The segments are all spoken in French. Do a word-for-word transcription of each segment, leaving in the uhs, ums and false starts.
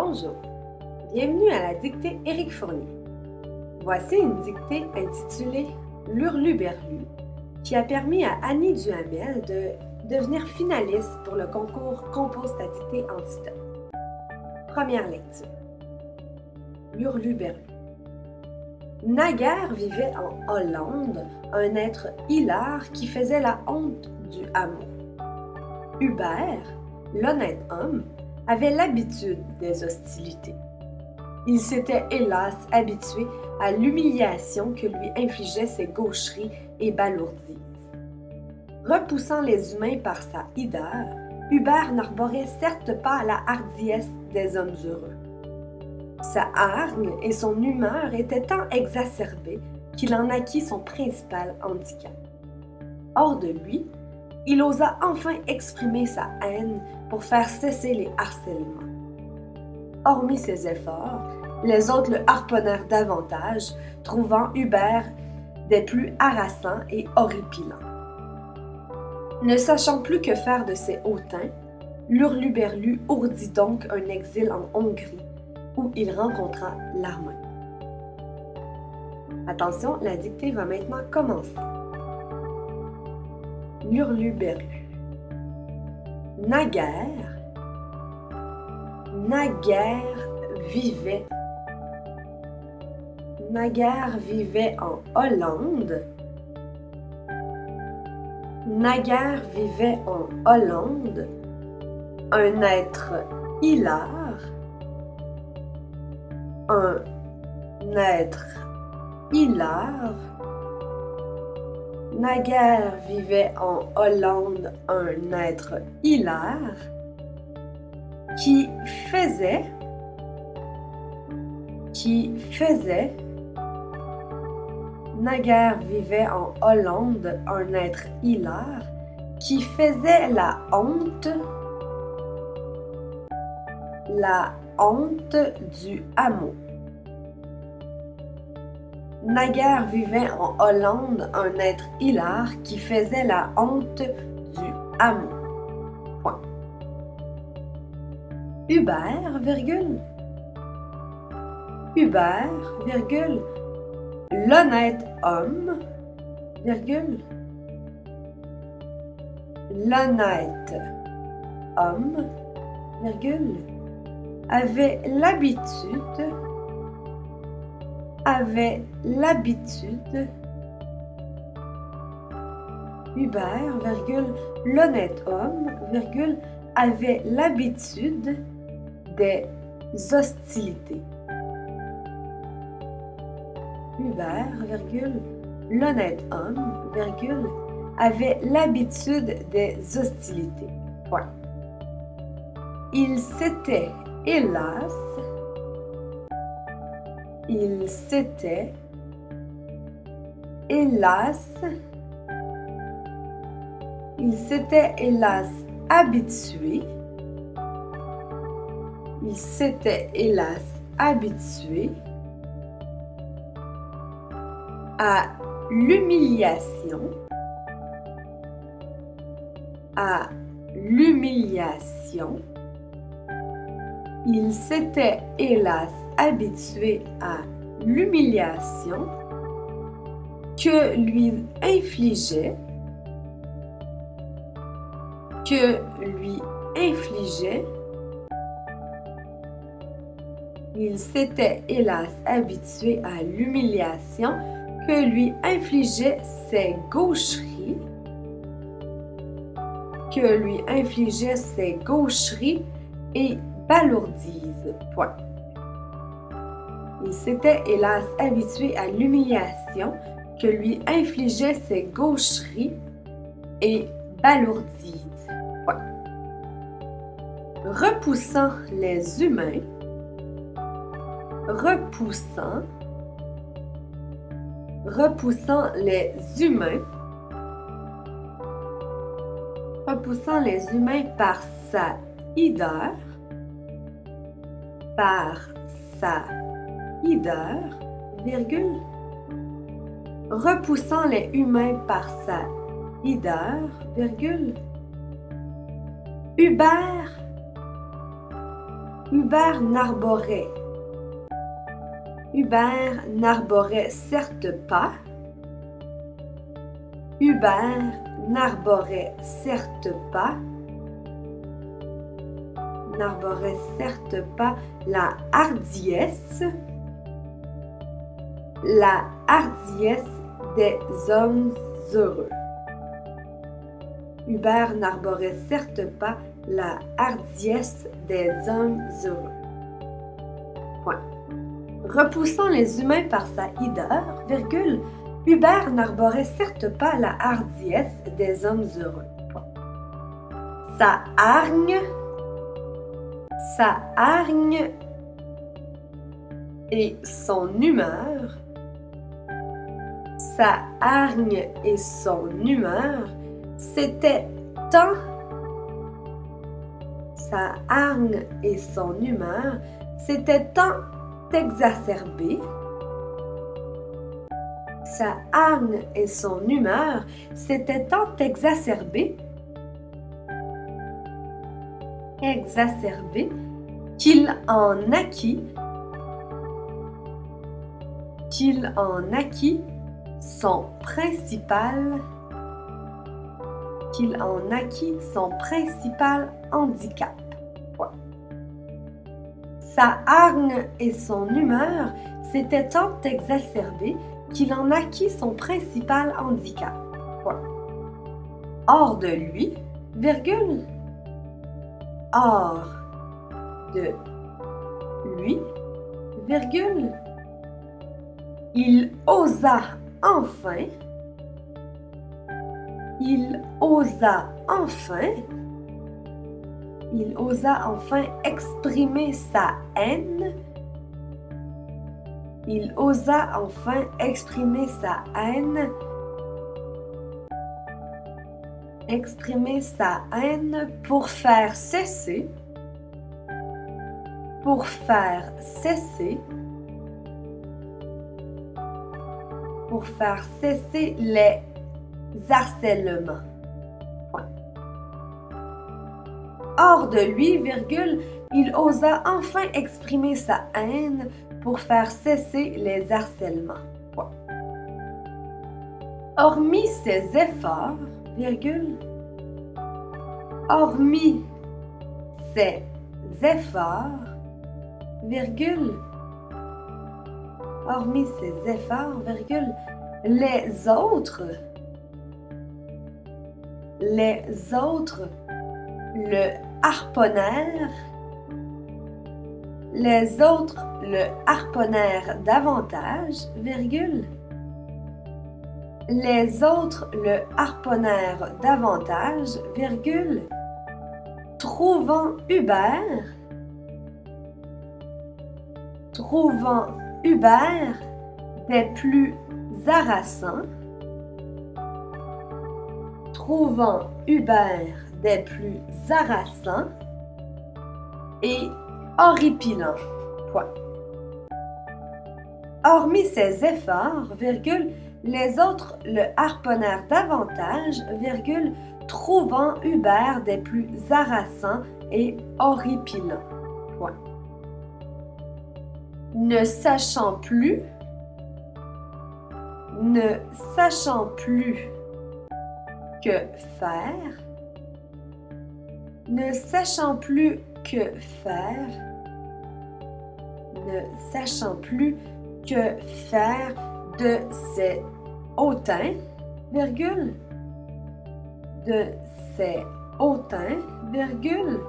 Bonjour, bienvenue à la dictée Éric Fournier. Voici une dictée intitulée L'Hurluberlu qui a permis à Annie Duhamel de devenir finaliste pour le concours Compose ta dictée anti-stop. Première lecture. L'Hurluberlu. Naguère vivait en Hollande un être hilar qui faisait la honte du hameau. Hubert, l'honnête homme, avait l'habitude des hostilités. Il s'était hélas habitué à l'humiliation que lui infligeaient ses gaucheries et balourdises. Repoussant les humains par sa hideur, Hubert n'arborait certes pas la hardiesse des hommes heureux. Sa hargne et son humeur étaient tant exacerbées qu'il en acquit son principal handicap. Hors de lui, il osa enfin exprimer sa haine pour faire cesser les harcèlements. Hormis ses efforts, les autres le harponnèrent davantage, trouvant Hubert des plus harassants et horripilants. Ne sachant plus que faire de ses hautains, l'Hurluberlu ourdit donc un exil en Hongrie, où il rencontra l'harmonie. Attention, la dictée va maintenant commencer. L'Hurluberlu. Naguère, naguère vivait, naguère vivait en Hollande, naguère vivait en Hollande un être hilar, un être hilar. Naguère vivait en Hollande un être hilar qui faisait, qui faisait, naguère vivait en Hollande un être hilar qui faisait la honte, la honte du hameau. Naguère vivait en Hollande un être hilar qui faisait la honte du hameau. Point. Hubert, virgule. Hubert, virgule. L'honnête homme, virgule. L'honnête homme, virgule, avait l'habitude avait l'habitude, Hubert, virgule, l'honnête homme, virgule, avait l'habitude des hostilités. Hubert, virgule, l'honnête homme, virgule, avait l'habitude des hostilités. Point. Il s'était, hélas, Il s'était, hélas, il s'était hélas habitué, il s'était hélas habitué à l'humiliation, à l'humiliation. Il s'était hélas habitué à l'humiliation que lui infligeait, que lui infligeait. Il s'était hélas habitué à l'humiliation que lui infligeaient ses gaucheries, que lui infligeaient ses gaucheries et balourdises. Point. Il s'était hélas habitué à l'humiliation que lui infligeaient ses gaucheries et balourdises. Point. Repoussant les humains, repoussant, repoussant les humains, repoussant les humains par sa hideur, par sa hideur, virgule, repoussant les humains par sa hideur, virgule, Hubert Hubert n'arborait. Hubert n'arborait certes pas. Hubert n'arborait certes pas. N'arborait certes pas la hardiesse. La hardiesse des hommes heureux. Hubert n'arborait certes pas la hardiesse des hommes heureux. Point. Repoussant les humains par sa hideur, virgule, Hubert n'arborait certes pas la hardiesse des hommes heureux. Point. Sa hargne, sa hargne et son humeur, sa hargne et son humeur, c'était tant, sa hargne et son humeur, c'était tant exacerbé, sa hargne et son humeur, c'était tant exacerbé, exacerbé, qu'il en acquit, qu'il en acquit son principal, qu'il en acquit son principal handicap. Point. Sa hargne et son humeur s'étaient tant exacerbées qu'il en acquit son principal handicap. Point. Hors de lui, virgule, hors de lui, virgule, il osa enfin, il osa enfin, il osa enfin exprimer sa haine, il osa enfin exprimer sa haine, exprimer sa haine pour faire cesser, pour faire cesser, pour faire cesser les harcèlements. Point. Hors de lui, virgule, il osa enfin exprimer sa haine pour faire cesser les harcèlements. Point. Hormis ses efforts, virgule, hormis ses efforts, virgule, hormis ses efforts, virgule, les autres, les autres le harponnèrent, les autres le harponnèrent davantage, virgule, les autres le harponnèrent davantage, virgule, trouvant Hubert, trouvant Hubert des plus harassants, trouvant Hubert des plus harassants et horripilants. Point. Hormis ses efforts, virgule, les autres le harponnèrent davantage, virgule, trouvant Hubert des plus harassants et horripilants. Point. Ne sachant plus, ne sachant plus que faire, ne sachant plus que faire, ne sachant plus que faire de ces hautains, virgule, de ces hautains, virgule,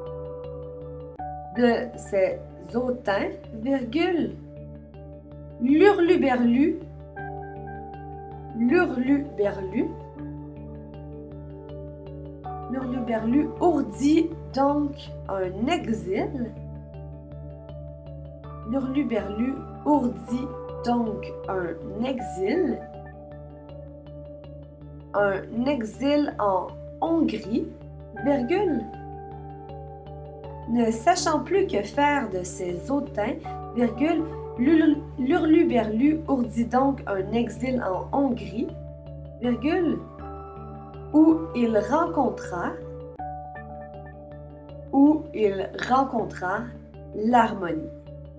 de ces hautains, virgule, l'hurluberlu, l'hurluberlu, l'hurluberlu ourdit donc un exil, l'hurluberlu ourdit donc un exil, un exil en Hongrie, virgule, ne sachant plus que faire de ces hautains, virgule, l'hurluberlu ourdit donc un exil en Hongrie, virgule, où il rencontra, où il rencontra l'harmonie.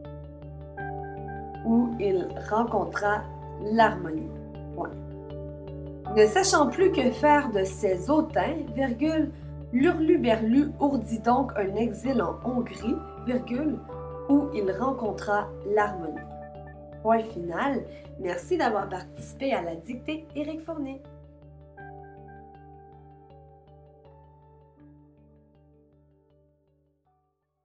Où il rencontra l'harmonie. Point. Ne sachant plus que faire de ces hautains, virgule, l'Hurluberlu ourdit donc un exil en Hongrie, virgule, où il rencontra l'harmonie. Point final. Merci d'avoir participé à la dictée Éric Fournier.